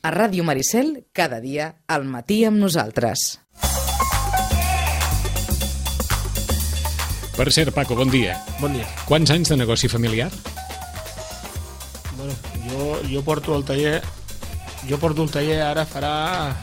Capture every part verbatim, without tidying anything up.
A Ràdio Maricel, cada dia, al matí amb nosaltres. Per cert, Paco, bon dia. Bon dia. Quants anys de negoci familiar? Bueno, jo, jo porto el taller... Jo porto el taller ara farà...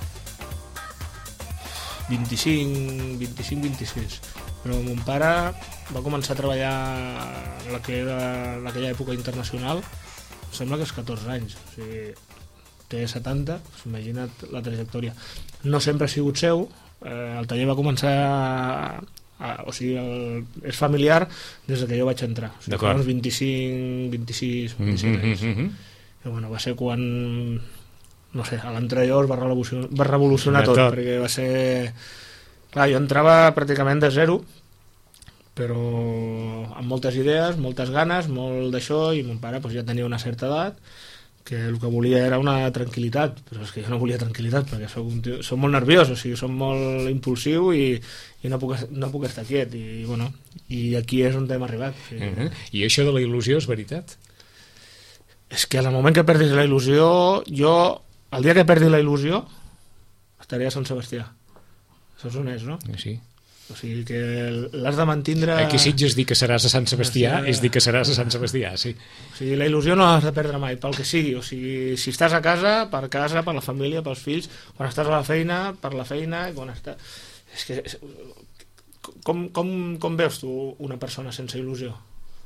vint-i-cinc, vint-i-cinc, vint-i-sis. Però mon pare va començar a treballar en la que era en aquella època internacional, sembla que és catorze anys. O sigui, té setanta, doncs imagina't la trajectòria. No sempre ha sigut seu, eh, el taller va començar... A, a, o sigui, el, és familiar des que jo vaig entrar. O sigui, fa uns vint-i-cinc, vint-i-sis, vint-i-set anys. Mm -hmm. I, bueno, va ser quan... no sé, a l'anterior va revolucionar, va revolucionar tot, tot, perquè va ser... Clar, jo entrava pràcticament de zero, però amb moltes idees, moltes ganes, molt d'això, i mon pare pues, ja tenia una certa edat, que el que volia era una tranquil·litat, però és que jo no volia tranquil·litat, perquè soc, un tio, soc molt nerviós, o sigui, soc molt impulsiu i, i no, puc, no puc estar quiet, i, bueno, i aquí és on hem arribat. O sigui. Uh-huh. I això de la il·lusió és veritat? És que en el moment que perdis la il·lusió, jo... El dia que perdi la il·lusió estaria a Sant Sebastià. Això és honest, no? Sí. O sigui que l'has de mantindre... Aquí Sitges dir que seràs a Sant Sebastià no sé, és dir que seràs a Sant Sebastià, sí. O sigui, la il·lusió no l'has de perdre mai, pel que sigui. O sigui, si estàs a casa, per casa, per la família, pels fills, quan estàs a la feina, per la feina, i quan estàs... És que... Com, com, com veus tu una persona sense il·lusió?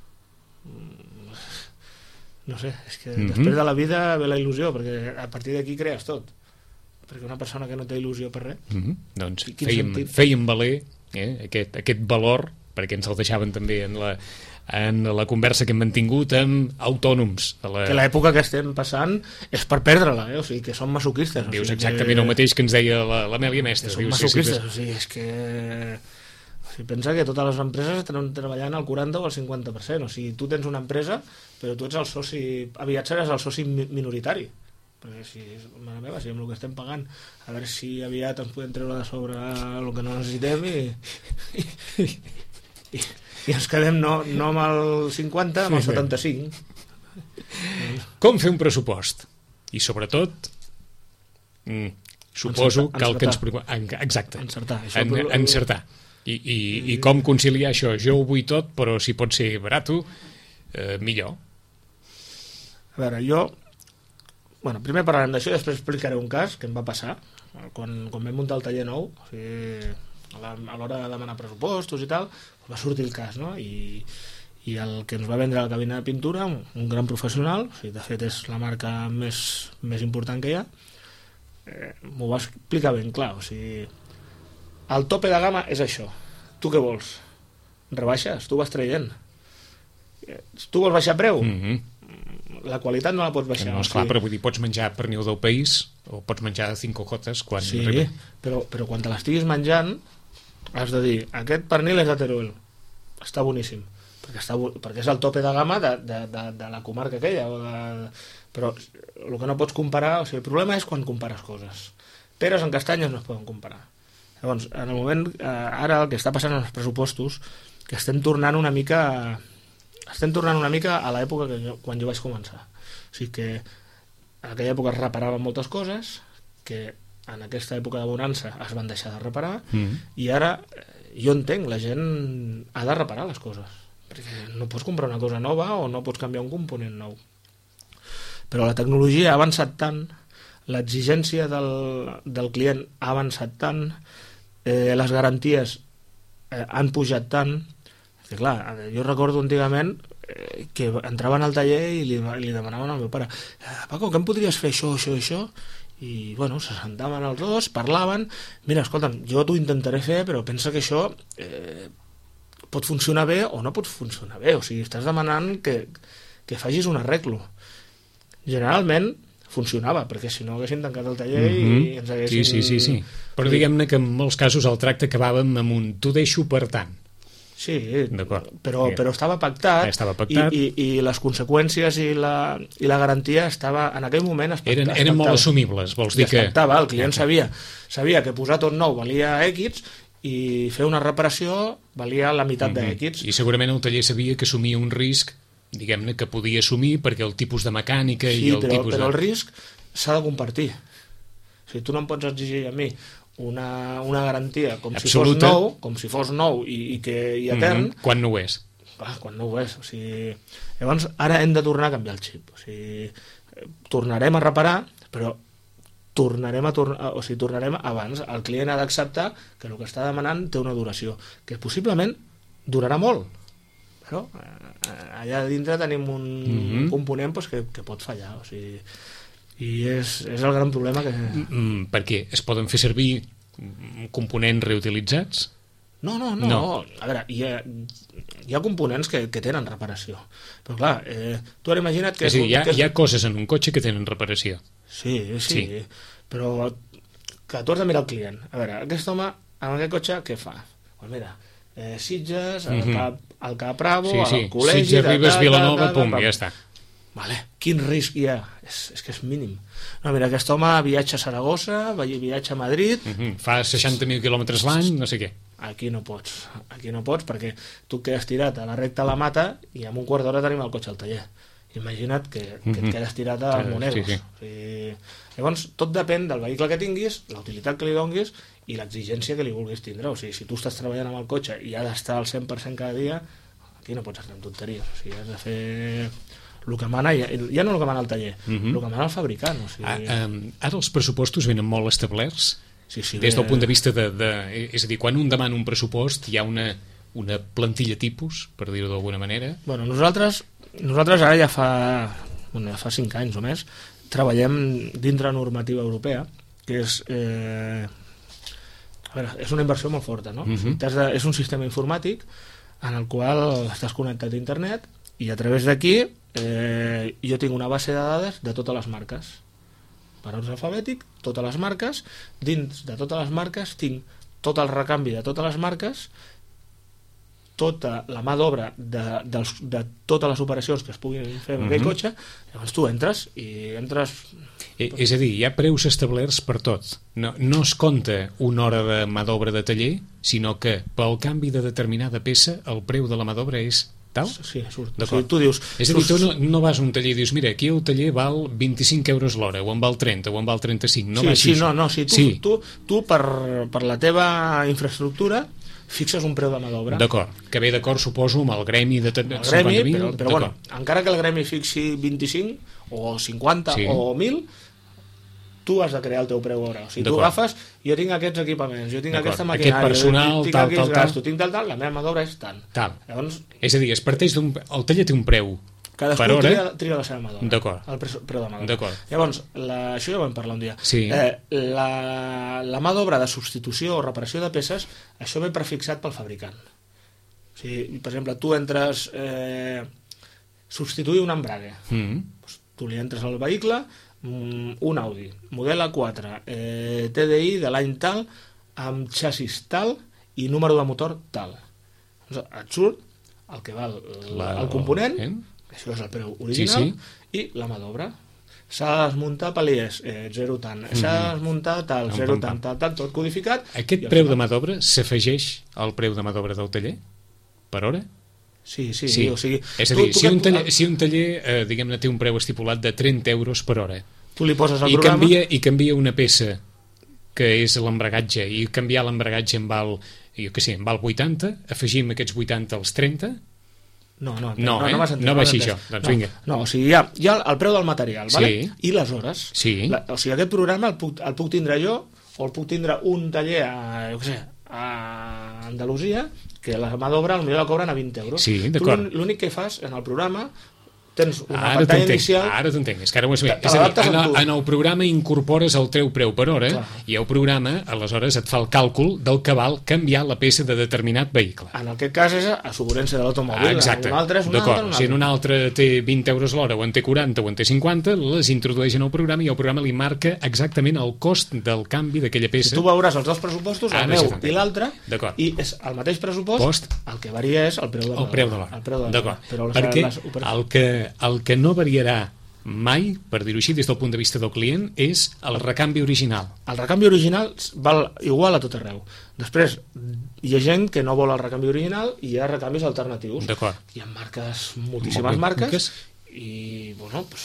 No sé, és que mm-hmm. després de la vida ve la il·lusió, perquè a partir d'aquí crees tot. Perquè una persona que no té il·lusió per res... Mm-hmm. Doncs fèiem, fèiem valer eh, aquest, aquest valor, perquè ens el deixaven també en la, en la conversa que hem mantingut amb autònoms. A la... Que l'època que estem passant és per perdre-la, eh? O sigui, que són masoquistes. Dius o sigui exactament que... el mateix que ens deia l'Amèlia Mestre. Són masoquistes, o sigui, és que... O sigui, pensa que totes les empreses estan treballant al quaranta o al cinquanta per cent. O sigui, tu tens una empresa, però tu ets el soci... Aviat seràs el soci minoritari. Perquè si, mare meva, si amb el que estem pagant, a veure si aviat ens podem treure de sobre el que no necessitem i, i, i, i ens quedem no, no amb el cinquanta, amb el setanta-cinc. Com fer un pressupost? I sobretot, mm, suposo encertar, que el que ens... encertar. Exacte, encertar. Això en, encertar. I, i, I com conciliar això? Jo ho vull tot, però si pot ser barato, eh, millor. A veure, jo... Bueno, primer parlarem d'això i després explicaré un cas que em va passar quan, quan vam muntar el taller nou, o sigui, a l'hora de demanar pressupostos i tal, va sortir el cas, no? I, i el que ens va vendre la cabina de pintura, un, un gran professional, o sigui, de fet és la marca més, més important que hi ha, eh, m'ho va explicar ben clar, o sigui, el tope de gamma és això. Tu què vols? Rebaixes? Tu vas traient. Tu vols baixar preu? Mm-hmm. La qualitat no la pots baixar. No, esclar, o sigui... però vull dir, pots menjar pernil del país o pots menjar cinco cotes quan... Sí, arriba. però, però quan te l'estiguis menjant has de dir, aquest pernil és de Teruel, està boníssim, perquè, està, perquè és el tope de gamma de, de, de, de la comarca aquella, o de... però el que no pots comparar, o sigui, el problema és quan compares coses. Peres en castanyes no es poden comparar. Llavors, en el moment, eh, ara el que està passant en els pressupostos, que estem tornant una mica... estem tornant una mica a l'època que jo, quan jo vaig començar. O sigui que en aquella època es reparaven moltes coses que en aquesta època de bonança es van deixar de reparar mm. i ara jo entenc, la gent ha de reparar les coses, perquè no pots comprar una cosa nova o no pots canviar un component nou. Però la tecnologia ha avançat tant, l'exigència del, del client ha avançat tant, eh, les garanties eh, han pujat tant, que clar, jo recordo antigament eh, que entraven al taller i li, li demanaven al meu pare, Paco, que em podries fer això, això, això? I bueno, se sentaven els dos, parlaven, mira, escolta'm, jo t'ho intentaré fer, però pensa que això eh, pot funcionar bé o no pot funcionar bé, o sigui, estàs demanant que, que facis un arreglo. Generalment funcionava, perquè si no haguessin tancat el taller mm-hmm. i ens haguessin... Sí, sí, sí, sí. Però diguem-ne que en molts casos el tracte acabàvem amb un t'ho deixo per tant. Sí, però, però estava pactat, estava pactat. I, i, i les conseqüències i la, i la garantia estava en aquell moment es eren, eren molt assumibles, vols dir que... El client sabia, sabia que posar tot nou valia X i fer una reparació valia la meitat mm-hmm. de X. I segurament el taller sabia que assumia un risc, diguem-ne, que podia assumir perquè el tipus de mecànica sí, i el però, tipus però de... el risc s'ha de compartir. O sigui, tu no em pots exigir a mi una, una garantia com absoluta. Si fos nou, com si fos nou i, i, que, i etern, mm-hmm. quan no ho és. Clar, quan no ho és. O sigui, llavors, ara hem de tornar a canviar el xip. O sigui, tornarem a reparar, però tornarem a tornar, o sigui, tornarem abans. El client ha d'acceptar que el que està demanant té una duració, que possiblement durarà molt, però allà dintre tenim un mm-hmm. component pues, que, que pot fallar, o sigui, i és, és el gran problema que... Mm, per què? Es poden fer servir components reutilitzats? No, no, no, no. A veure, hi ha, hi ha components que, que tenen reparació, però clar, eh, tu ara imagina't que... És a dir, hi ha, que és... hi ha coses en un cotxe que tenen reparació. Sí, sí, sí, però que tu has de mirar el client. A veure, aquest home, amb aquest cotxe, què fa? Pues mira, eh, Sitges, al, mm-hmm. Cap, al Cap Bravo, sí, sí. al col·legi... Sitges, Ribes, Vilanova, pum, ja està. Vale. Quin risc hi ha? És, és que és mínim. No, mira, aquest home viatja a Saragossa, viatja a Madrid... Mm-hmm. Fa seixanta mil quilòmetres l'any, no sé què. Aquí no pots, aquí no pots, perquè tu quedes tirat a la recta a la Mata i en un quart d'hora tenim el cotxe al taller. Imagina't que, que mm-hmm. et quedes tirat a sí, Monegos. Sí, sí. O sigui, llavors, tot depèn del vehicle que tinguis, la utilitat que li donguis i l'exigència que li vulguis tindre. O sigui, si tu estàs treballant amb el cotxe i ha d'estar al cent per cent cada dia, aquí no pots estar amb tonteries. O sigui, has de fer el que mana, ja, ja no el que mana el taller, mm-hmm. el que mana el fabricant. O sigui... ah, um, ara els pressupostos venen molt establerts, sí, sí, des del punt de vista de, de... És a dir, quan un demana un pressupost hi ha una, una plantilla tipus, per dir-ho d'alguna manera. Bueno, nosaltres... Nosaltres ara ja fa, bueno, ja fa cinc anys o més treballem dintre normativa europea, que és eh, a veure, és una inversió molt forta, no? Mm-hmm. De, és un sistema informàtic en el qual estàs connectat a internet i a través d'aquí eh, jo tinc una base de dades de totes les marques per ordre alfabètic, totes les marques, dins de totes les marques tinc tot el recanvi de totes les marques, tota la mà d'obra de, de, de totes les operacions que es puguin fer amb mm-hmm. aquell cotxe, llavors tu entres i entres... Eh, és a dir, hi ha preus establerts per tot. No, no es compta una hora de mà d'obra de taller, sinó que pel canvi de determinada peça el preu de la mà d'obra és tal? Sí, surt. O sigui, tu dius... És a dir, tu no, no vas a un taller i dius, mira, aquí el taller val vint-i-cinc euros l'hora, o en val trenta, o en val trenta-cinc. No sí, va sí, així. no, no, sí, tu, sí. tu, tu per, per la teva infraestructura fixes un preu de mà d'obra. D'acord, que ve d'acord, suposo, amb el gremi de el gremi, però, però bueno, encara que el gremi fixi vint-i-cinc o cinquanta sí. o mil, tu has de crear el teu preu hora. O sigui, tu agafes, jo tinc aquests equipaments, jo tinc aquesta maquinària, aquest personal, jo tinc tal, aquests tal, gastos, tinc tal, tal, la meva mà d'obra és tant. Tal. Llavors, és a dir, es parteix d'un... El taller té un preu cadascú per hora. Tria, tria la seva mà d'obra. D'acord. El preu de mà d'obra. D'acord. Llavors, la, això ja ho vam parlar un dia. Sí. Eh, la, la mà d'obra de substitució o reparació de peces, això ve prefixat pel fabricant. O sigui, per exemple, tu entres eh, substituir un embrague. Mm. Pues, tu li entres al vehicle, un Audi, model A quatre, eh, T D I de l'any tal, amb xassis tal i número de motor tal. Doncs et surt el que val la, el component, eh? Això és el preu original, sí, sí. I la mà d'obra. S'ha de desmuntar paliers, eh, zero tant, mm-hmm. s'ha de desmuntar tal, zero pam, tant, tal, tal, tot codificat. Aquest preu de mà d'obra s'afegeix al preu de mà d'obra del taller? Per hora? Sí, sí, sí. O sigui, és a dir, tu, tu si, un taller, si un taller eh, diguem-ne, té un preu estipulat de trenta euros per hora, tu li poses el i programa canvia, i canvia una peça que és l'embragatge, i canviar l'embragatge en val, jo què sé, en val vuitanta, afegim aquests vuitanta als trenta. No, no, no, no, eh? no, no, no va així això, doncs no, vinga. No, o sigui, hi ha, hi ha el preu del material, sí. vale? I les hores. Sí. La, o sigui, aquest programa el puc, el puc tindre jo, o el puc tindre un taller a, jo què sé, a Andalusia, que la mà d'obra potser la cobren a vint euros. Sí, d'acord. Tu l'únic que fas en el programa, tens una ara pantalla inicial... Ara t'entenc, és que ara ho és bé. És a dir, en el, en el programa incorpores el teu preu per hora, clar. I el programa, aleshores, et fa el càlcul del que val canviar la peça de determinat vehicle. En aquest cas és assegurança de l'automòbil. Ah, exacte, en un altre és un d'acord. altre, un altre. Si en un altre té vint euros l'hora, o en té quaranta, o en té cinquanta, les introdueix en el programa i el programa li marca exactament el cost del canvi d'aquella peça. Si tu veuràs els dos pressupostos, el meu i l'altre, i és el mateix pressupost, Post. el que varia és el preu de l'hora. El preu de l'hora. D'acord. Perquè les, les el que, el que no variarà mai, per dir-ho així, des del punt de vista del client, és el recanvi original. El recanvi original val igual a tot arreu. Després, hi ha gent que no vol el recanvi original i hi ha recanvis alternatius. D'acord. Hi ha marques, moltíssimes marques, i, bueno, pues,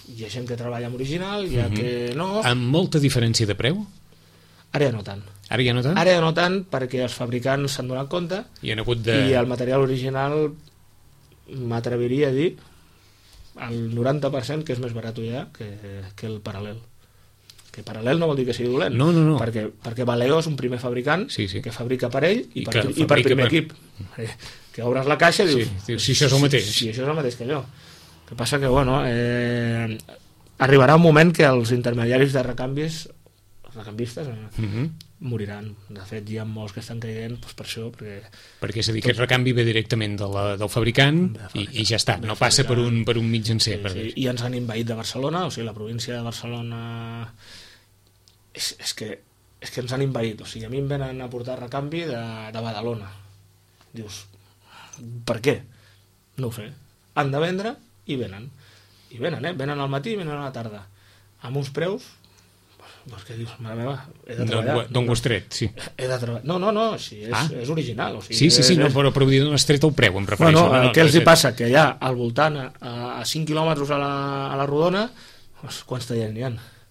hi ha gent que treballa amb original, hi ha Mhm. que no... Amb molta diferència de preu? Ara ja no tant. Ara ja no tant? Ara ja no tant perquè els fabricants s'han donat compte I han hagut de... i el material original m'atreviria a dir el noranta per cent que és més barat ja que, que el paral·lel. Que paral·lel no vol dir que sigui dolent, No, no, no. perquè, perquè Valeo és un primer fabricant Sí, sí. que fabrica per ell i, I per, que i per fabrica primer per- equip. Eh, Que obres la caixa i Sí, dius... dius, si això és el mateix. Si, si això és el mateix que allò. El que passa que, bueno, eh, arribarà un moment que els intermediaris de recanvis, els recanvistes, eh, Mhm. moriran. De fet, hi ha molts que estan caient doncs, per això, perquè Perquè és a dir, aquest recanvi ve directament de la, del fabricant Ve i, fabricant. i ja està, Ve no passa per fabricant. un, per un mitjancer. sí, per sí, dir. i ens han invaït de Barcelona, o sigui, la província de Barcelona és, és, que, és que ens han invaït. O sigui, a mi em venen a portar recanvi de, de Badalona. Dius, per què? No ho sé. Han de vendre i venen. I venen, eh? Venen al matí i venen a la tarda. Amb uns preus... Doncs què dius, mare meva, he de treballar. D'on ho has tret, sí. He de treballar. No, no, no, sí, és, Ah. és original. O sigui, Sí, sí, sí, és, no, però, però vull dir, no has tret el preu, em refereixo. Bueno, no, no, eh, què els no, hi passa? Que allà, al voltant, a, a cinc quilòmetres a la, a la rodona, doncs, quants tallers n'hi ha?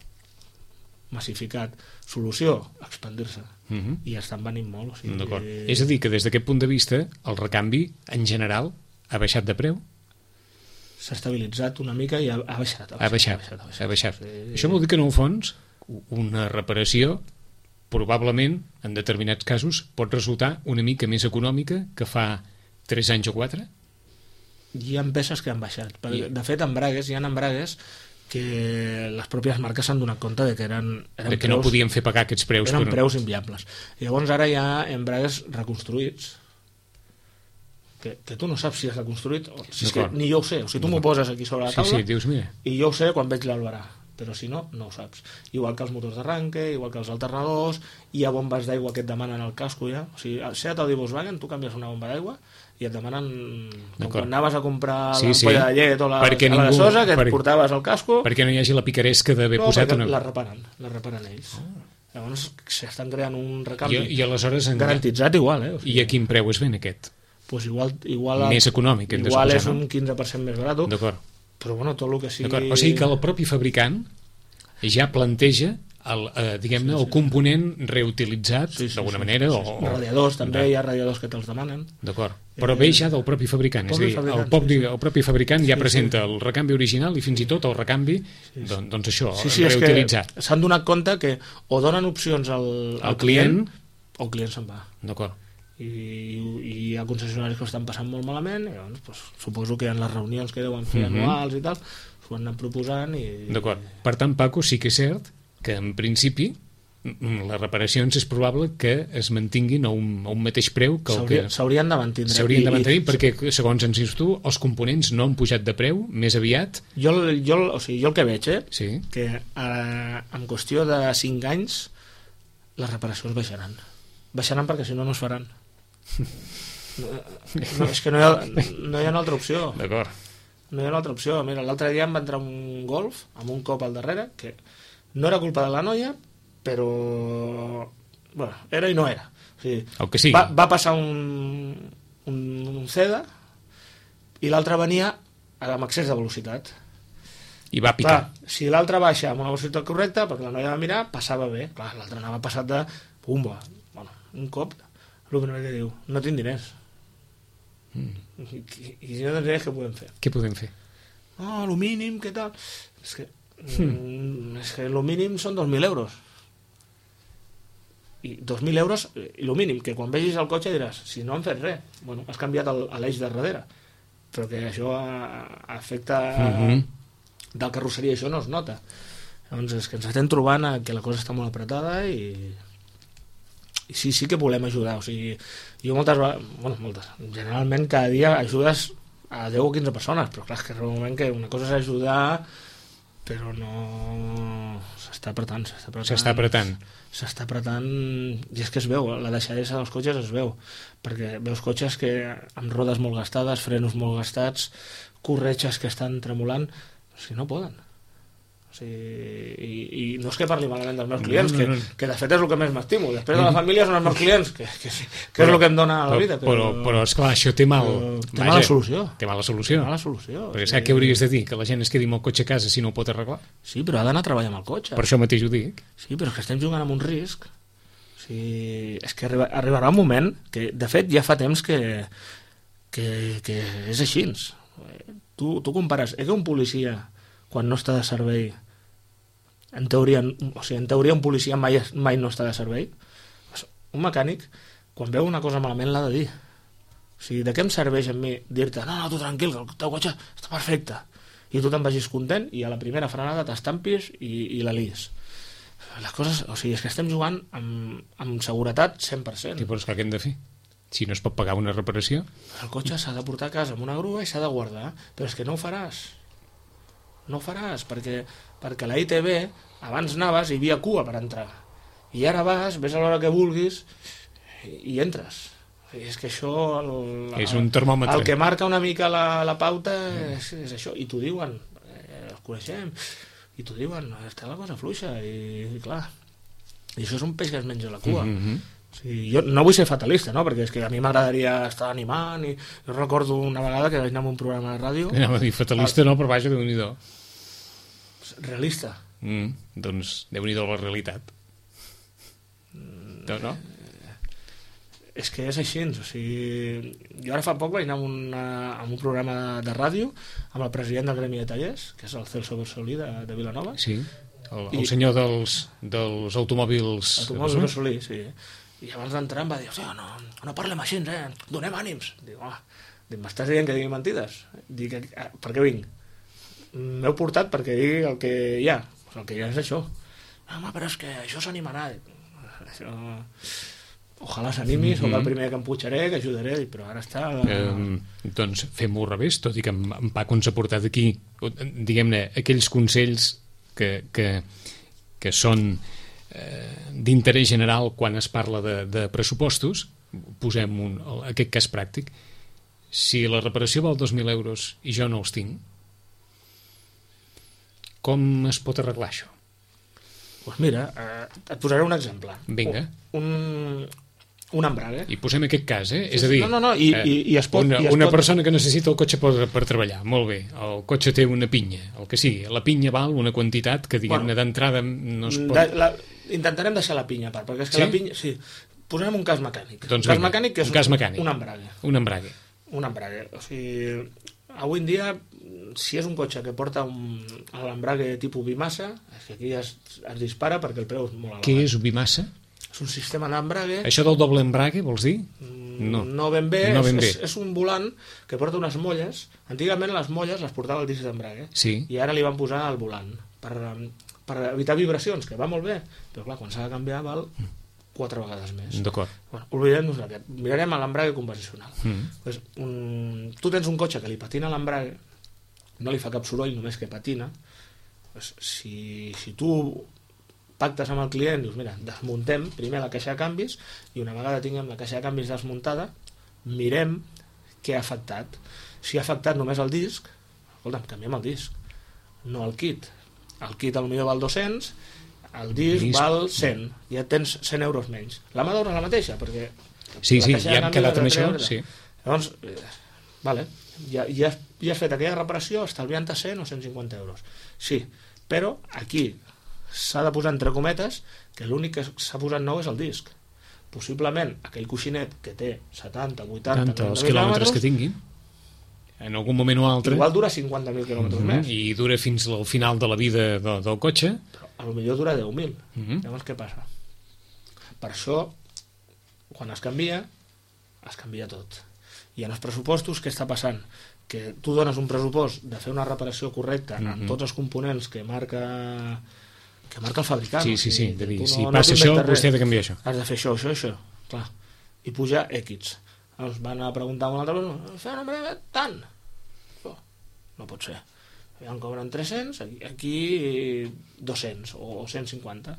Massificat. Solució, expandir-se. Mhm. I estan venint molt. O sigui, D'acord. que És a dir, que des d'aquest punt de vista, el recanvi, en general, ha baixat de preu? s'ha estabilitzat una mica i ha, ha baixat. Ha baixat, ha baixat, ha baixat. ha baixat. Sí. Això vol dir que, en el fons, una reparació, probablement, en determinats casos, pot resultar una mica més econòmica que fa tres anys o quatre? Hi ha peces que han baixat. Per, I- De fet, embragues, hi ha embragues que les pròpies marques s'han donat compte de que eren, eren De que no podien fer pagar aquests preus. eren per- preus inviables. I llavors ara hi ha embragues reconstruïts que, que tu no saps si és reconstruït o si és que D'acord. ni jo ho sé. O sigui, tu m'ho poses aquí sobre la Sí, taula sí, dius, mira, i jo ho sé quan veig l'albarà, però si no, no ho saps. Igual que els motors d'arranque, igual que els alternadors, hi ha bombes d'aigua que et demanen el casco ja. O sigui, al Seat Audi Volkswagen tu canvies una bomba d'aigua i et demanen, com D'acord. quan anaves a comprar Sí, l'ampolla sí. de llet o la, Perquè la ningú- gasosa, que et per- portaves el casco. perquè no hi hagi la picaresca d'haver No, posat perquè una... la reparen, la reparen ells. Llavors s'estan creant un I, recanvi I aleshores... En... garantitzat igual, eh? O sigui, I a quin preu es ven aquest? pues igual, igual, Més econòmic, hem de igual suposar, és no? un quinze per cent més barat, D'acord. però bueno, tot el que sigui... D'acord. O sigui que el propi fabricant ja planteja el, eh, diguem-ne, el component reutilitzat Sí, sí, d'alguna sí, manera sí, o, sí. o... Radiadors, també de- hi ha radiadors que te'ls demanen. D'acord. Però ve ja del propi fabricant, és a Propi dir, el fabricant, propi, sí, sí. el propi fabricant ja Sí, presenta el recanvi original i fins i tot el recanvi, don- doncs això, Sí, sí, és reutilitzat. que s'han donat compte que o donen opcions al, al El client, o el client se'n va. d'acord. I, i hi ha concessionaris que ho estan passant molt malament i llavors, pues, suposo que en les reunions que deuen fer Mhm. anuals i tal s'ho han anat proposant i... D'acord. Per tant, Paco, sí que és cert que en principi mm, les reparacions és probable que es mantinguin a un, a un mateix preu que el S'hauria- que... S'haurien de mantenir. S'haurien de I- mantenir i- perquè, segons ens dius tu, els components no han pujat de preu, més aviat... Jo, jo, o sigui, jo el que veig, eh, Sí, que eh, en qüestió de cinc anys les reparacions baixaran. Baixaran perquè si no no es faran. No, no, és que no hi, ha, no hi ha una altra opció. d'acord. No hi ha una altra opció. Mira, l'altre dia em va entrar un Golf amb un cop al darrere que no era culpa de la noia, però... Bueno, era i no era. O sigui, El que sigui. va, va passar un, un, un CEDA i l'altre venia amb excés de velocitat. I va picar. Clar, si l'altre baixa amb una velocitat correcta, perquè la noia va mirar, passava bé. Clar, l'altre anava passat de pumba. Bueno, un cop, el primer que diu, no tinc diners. Mm. I, i, i si no tens diners, què podem fer? Què podem fer? No, el mínim, què tal? És que, mm, és que el mínim són dos mil euros. I dos mil euros, i el mínim, que quan vegis el cotxe diràs, si no han fet res, bueno, has canviat el- l'eix de darrere, però que això a- afecta Mhm. del carrosseria, això no es nota. Llavors és que ens estem trobant a que la cosa està molt apretada i, i sí, sí que volem ajudar. O sigui, jo moltes vegades, bueno, moltes, generalment cada dia ajudes a deu o quinze persones, però clar, és que arriba un moment que una cosa és ajudar, però no... s'està apretant, s'està apretant. S'està apretant. S'està apretant, i és que es veu, la deixadesa dels cotxes es veu, perquè veus cotxes que amb rodes molt gastades, frenos molt gastats, corretges que estan tremolant, o sigui, no poden. O O sigui, i, i no és que parli malament dels meus clients, no, no, no. Que, que de fet és el que més m'estimo. Després de la família són els meus clients, que, que, que però, és el que em dona la vida. Però, però, però esclar, això té mal... Té vaja, mala solució. Té mala solució. Té mala solució. Perquè sí. Saps què hauries de dir? Que la gent es quedi amb el cotxe a casa si no ho pot arreglar? Sí, però ha d'anar a treballar amb el cotxe. Per això mateix ho dic. Sí, però és que estem jugant amb un risc. O sigui, és que arriba, arribarà un moment que, de fet, ja fa temps que, que, que és així. Tu, tu compares, és que un policia, quan no està de servei, en teoria, o sigui, en teoria un policia mai, mai no està de servei. Un mecànic, quan veu una cosa malament, l'ha de dir. O sigui, de què em serveix a mi dir-te no, no, tu tranquil, que el teu cotxe està perfecte, i tu te'n vagis content i a la primera frenada t'estampis i, i la lies. Les coses, o sigui, és que estem jugant amb, amb seguretat cent per cent. I però és que què hem de fer? Si no es pot pagar una reparació? El cotxe s'ha de portar a casa amb una grua i s'ha de guardar, però és que no ho faràs. No ho faràs, perquè, perquè la I T B abans anaves i hi havia cua per entrar. I ara vas, ves a l'hora que vulguis i, i entres. És que això... El, és un termòmetre. El que marca una mica la, la pauta és, és això. I t'ho diuen, eh, els coneixem, i t'ho diuen, està la cosa fluixa, i, i clar. I això és un peix que es menja la cua. Mm-hmm. O sigui, jo no vull ser fatalista, no? Perquè és que a mi m'agradaria estar animant i jo recordo una vegada que vaig anar a un programa de ràdio. Anava a dir fatalista, el... no, però vaja, Déu-n'hi-do. Realista. Mm, doncs Déu-n'hi-do la realitat. Mm, no, no? És que és així, o sigui, jo ara fa poc vaig anar a, una, a un programa de, de ràdio amb el president del Gremi de Tallers, que és el Celso Bersolí de, de Vilanova. Sí, el, el I, senyor dels, dels automòbils... Automòbils de Bersolí, sí. I abans d'entrar em va dir, hòstia, no, no parlem així, eh? Donem ànims. Dic, home, m'estàs dient que digui mentides? Dic, per què vinc? M'heu portat perquè digui el que hi ha. El que hi ha és això. No, home, però és que això s'animarà. Això... Ojalà s'animis, mm-hmm. o que el primer que em pujaré, que ajudaré, però ara està... Eh, doncs fem-ho al revés, tot i que en, en Paco ens ha portat aquí, diguem-ne, aquells consells que, que, que són... d'interès general quan es parla de, de pressupostos. Posem un, aquest cas pràctic. Si la reparació val dos mil euros i jo no els tinc, com es pot arreglar això? Doncs pues mira, eh, et posaré un exemple. Vinga. Un, un embrague. I posem aquest cas, eh? Sí, és a dir, no, no, no, i, eh, i, i es pot, una, i es una pot... persona que necessita el cotxe per, per treballar, molt bé, el cotxe té una pinya, el que sigui, la pinya val una quantitat que, diguem-ne, bueno, d'entrada no es pot... De, la, intentarem deixar la pinya a part, perquè és que sí? la pinya... Sí, posarem un cas mecànic. Doncs un cas vinga, mecànic que és un, cas un, mecànic. un embrague. Un embrague. Un embrague. O sigui, avui en dia, si és un cotxe que porta un, l'embrague tipus bimassa, és que aquí es, es dispara perquè el preu és molt elevat. Què és bimassa? És un sistema d'embrague... Això del doble embrague, vols dir? No, no ben bé, no ben és, bé. És, és un volant que porta unes molles. Antigament les molles les portava el disc d'embrague, sí. I ara li van posar el volant per, per evitar vibracions, que va molt bé, però clar, quan s'ha de canviar val quatre vegades més. D'acord. Bueno, oblidem-nos d'aquest. Mirarem a l'embrague convencional. Mm. Pues, un, tu tens un cotxe que li patina l'embrague, no li fa cap soroll, només que patina. Pues, si, si tu pactes amb el client, dius, mira, desmuntem primer la caixa de canvis i una vegada tinguem la caixa de canvis desmuntada, mirem què ha afectat. Si ha afectat només el disc, escolta'm, canviem el disc, no el kit. El kit potser val dos-cents, el disc, disc val cent, ja tens cent euros menys. La mà d'obra és la mateixa, perquè... Sí, sí, ja hem quedat amb això, sí. Llavors, eh, vale, ja, ja, ja has fet aquella reparació estalviant-te cent o cent cinquanta euros. Sí, però aquí s'ha de posar entre cometes que l'únic que s'ha posat nou és el disc. Possiblement aquell coixinet que té setanta, vuitanta, noranta els quilòmetres que tingui, en algun moment o altre, igual dura cinquanta mil quilòmetres mm-hmm. més. I dura fins al final de la vida de, del cotxe. Però a lo millor dura deu mil. Mm-hmm. Llavors què passa? Per això, quan es canvia, es canvia tot. I en els pressupostos, què està passant? Que tu dones un pressupost de fer una reparació correcta mm-hmm. en tots els components que marca... que marca el fabricant. Sí, sí, sí, de dir, no, si no passa això, vostè ha de canviar això. Has de fer això, això, això, clar. I puja X. Llavors van a preguntar a un altre persona, fem una breve, tant. Oh, no pot ser. Ja en cobren tres-cents, aquí, aquí dos-cents o cent cinquanta.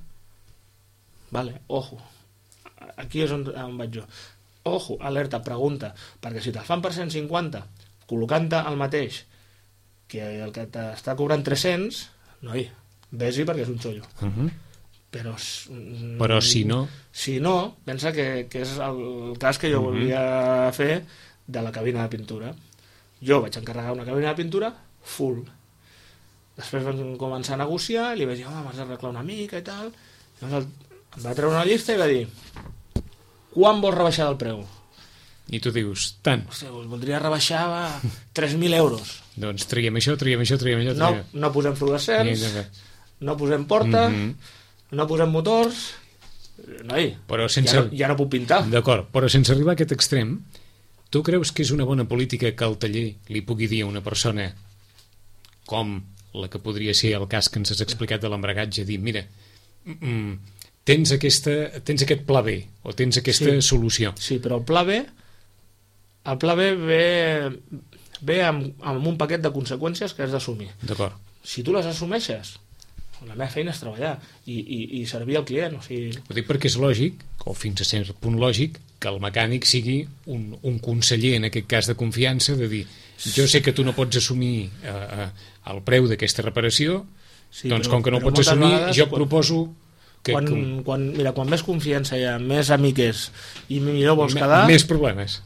Vale, ojo. Aquí és on, on vaig jo. Ojo, alerta, pregunta, perquè si te'l fan per cent cinquanta, col·locant-te el mateix que el que t'està cobrant tres-cents, noi, vés-hi perquè és un xollo. Uh -huh. Però, Però si no... Si no, pensa que, que és el cas que jo Uh-huh. volia fer de la cabina de pintura. Jo vaig encarregar una cabina de pintura full. Després vam començar a negociar i li vaig dir, home, m'has d'arreglar una mica i tal. Llavors el, em va treure una llista i va dir, quan vols rebaixar del preu? I tu dius, tant. Hòstia, voldria rebaixar a tres mil euros. Doncs traiem això, traiem això, traiem allò... No, traiem... no posem fluorescents, Sí, sí. no posem porta, Mhm. no posem motors... Noi, Però sense... ja, no, ja no puc pintar. D'acord, però sense arribar a aquest extrem, tu creus que és una bona política que el taller li pugui dir a una persona com la que podria ser el cas que ens has explicat de l'embragatge, dir, mira, mm, tens, aquesta, tens aquest pla B o tens aquesta Sí. solució? Sí, però el pla B el pla B ve, ve amb, amb un paquet de conseqüències que has d'assumir. D'acord. Si tu les assumeixes, la meva feina és treballar i, i, i servir al client. O sigui... Ho dic perquè és lògic, o fins a cert punt lògic, que el mecànic sigui un, un conseller, en aquest cas de confiança, de dir, jo sé que tu no pots assumir eh, eh, el preu d'aquesta reparació, Sí, doncs però- com que no però pots moltes assumir, vegades jo quan- proposo que, quan, que quan, mira, quan més confiança hi ha, més amic és i millor vols me- quedar, més problemes.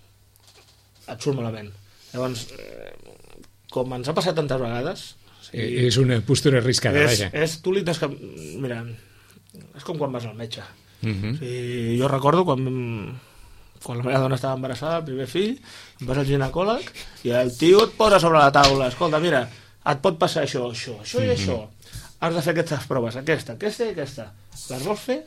et surt malament. Llavors, eh, com ens ha passat tantes vegades, sí, Eh, És una postura arriscada, és, vaja. és, tu li has que... Mira, és com quan vas al metge. Uh -huh. Sí, jo recordo quan, quan la meva dona estava embarassada, el primer fill, em vas al ginecòleg i el tio et posa sobre la taula, escolta, mira, et pot passar això, això, això i Mhm. això. Has de fer aquestes proves, aquesta, aquesta i aquesta. Les vols fer?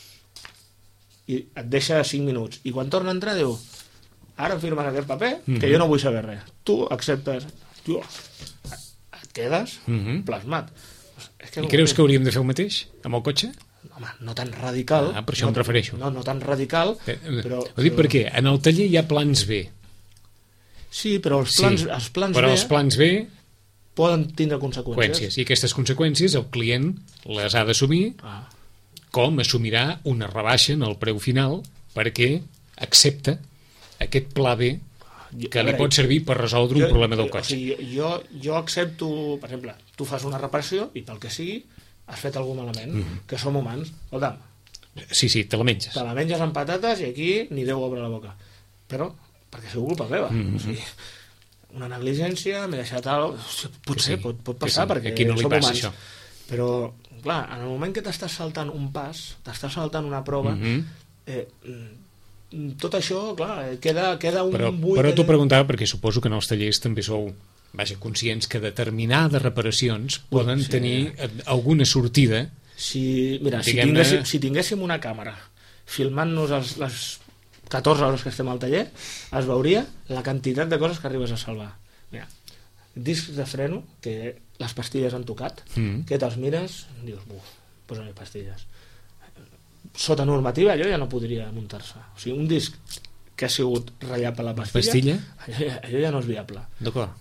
I et deixa cinc minuts. I quan torna a entrar diu, ara em firmes aquest paper, que Mhm. jo no vull saber res. Tu acceptes, tu et quedes Mhm. plasmat. És I creus que hauríem de fer el mateix amb el cotxe? Home, no tan radical. Ah, per això no, em refereixo. No, no tan radical, Eh, eh, però... Ho dic perquè en el taller hi ha plans B. Sí, però els plans, Sí, els plans però B els plans B, poden tindre conseqüències. conseqüències. I aquestes conseqüències el client les ha d'assumir, Ah, com assumirà una rebaixa en el preu final perquè accepta aquest pla B jo- que a li veure, pot servir per resoldre un problema del O cotxe. sigui, jo, jo accepto, per exemple, tu fas una reparació i pel que sigui has fet algun malament, Mhm. que som humans. Escolta'm, Sí, sí, te la menges. te la menges amb patates i aquí ni Déu obre la boca. Però, perquè ha sigut culpa meva. Mhm. O sigui, una negligència, m'he deixat tal... Potser, sí, pot, pot que passar, sí. perquè A qui no li som passa humans. això? Però, clar, en el moment que t'estàs saltant un pas, t'estàs saltant una prova, Mhm. eh, mm, tot això, clar, eh, queda, queda un Però, buit... però t'ho allà. preguntava perquè suposo que en els tallers també sou vaja, conscients que determinades reparacions poden sí. tenir eh, alguna sortida. Si, mira, si Diguem-ne- tinguéssim, si tinguéssim una càmera filmant-nos els, les catorze hores que estem al taller, es veuria la quantitat de coses que arribes a salvar. Mira, discs de freno que les pastilles han tocat, Mm. que te'ls mires i dius, buf, posa-li pastilles. Sota normativa allò ja no podria muntar-se. O sigui, un disc que ha sigut ratllat per la pastilla, Pastilla? allò, ja- allò ja no és viable. D'acord.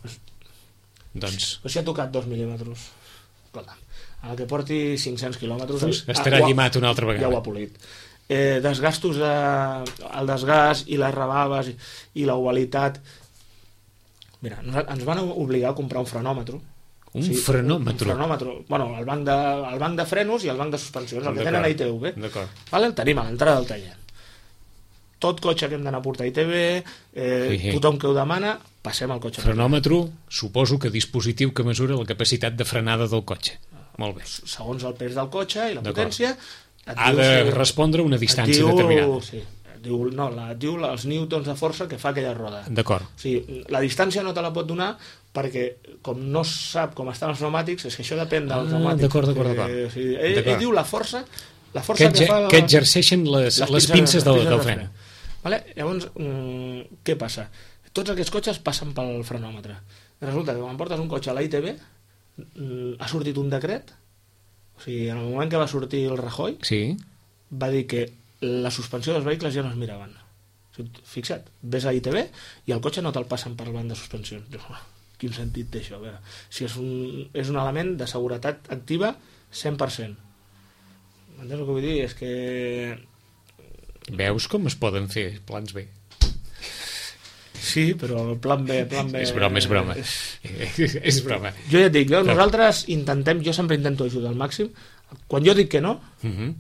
Doncs Però si ha tocat dos mil·límetres, escolta, el que porti cinc-cents quilòmetres... Pues ah, estarà ho ha- llimat una altra vegada. Ja ho ha polit. Eh, desgastos de, el desgast i les rebaves i, i l'ovalitat. Mira, nos- ens van obligar a comprar un frenòmetre. un frenòmetre. Un frenòmetre. Bueno, el banc, de, el banc de frenos i el banc de suspensions, el que tenen a I T V. D'acord. Vale? El tenim a l'entrada del taller. Tot cotxe que hem d'anar a portar a I T V, eh, Sí, sí. tothom que ho demana, passem al cotxe. Frenòmetre, suposo que dispositiu que mesura la capacitat de frenada del cotxe. Molt bé. Segons el pes del cotxe i la D'acord. potència, et Ha diu de si- respondre a una et distància diu, determinada. Sí, et diu, no, la, et diu els newtons de força que fa aquella roda. D'acord. O sigui, la distància no te la pot donar perquè, com no sap com estan els pneumàtics, és que això depèn dels Ah, pneumàtics. d'acord, d'acord, Que, d'acord. o sigui, ell, D'acord. ell diu la força, la Que, força que, exer fa... que exerceixen les, les, pinces del, del fren. Vale? Llavors, mm, què passa? Tots aquests cotxes passen pel frenòmetre. Resulta que quan portes un cotxe a la I T V, mm, ha sortit un decret, o sigui, en el moment que va sortir el Rajoy, Sí. va dir que la suspensió dels vehicles ja no es miraven. O sigui, fixa't, ves a I T V i el cotxe no te'l passen per el banc de suspensions. Dius, "Ah, quin sentit té això? A veure, si és un, és un element de seguretat activa cent per cent. Entens el que vull dir? És que... Veus com es poden fer plans B? Sí, sí, però el plan B, plan B... És broma, és broma. És broma. Jo ja et dic, nosaltres intentem, jo sempre intento ajudar al màxim. Quan jo dic que no, Uh -huh.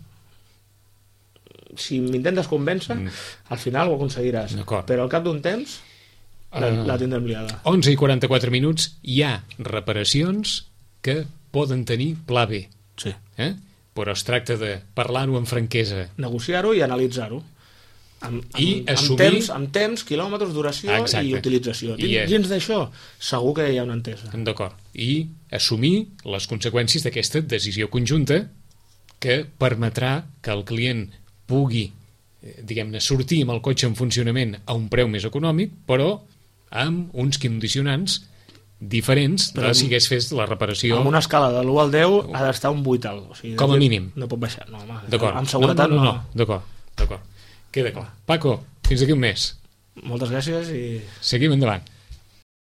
si m'intentes convèncer, Mm. al final ho aconseguiràs. D'acord. Però al cap d'un temps la, Ah. la tindrem liada. onze i quaranta-quatre minuts, hi ha reparacions que poden tenir pla B. Sí. Eh? Però es tracta de parlar-ho amb franquesa. Negociar-ho i analitzar-ho. Amb, amb, I amb, assumir- temps, amb temps, quilòmetres, duració Exacte. i utilització. I, eh, Dins d'això, segur que hi ha una entesa. D'acord. I assumir les conseqüències d'aquesta decisió conjunta que permetrà que el client pugui, eh, diguem-ne, sortir amb el cotxe en funcionament a un preu més econòmic, però amb uns condicionants diferents Però de si hagués fet la reparació. Amb una escala de l'u al deu ha d'estar un vuit alt. O sigui, Com a mínim. No pot baixar. No, home, D'acord. amb seguretat no. No, no, no. no. D'acord, d'acord. Queda clar. Paco, fins aquí un mes. Moltes gràcies i... Seguim endavant.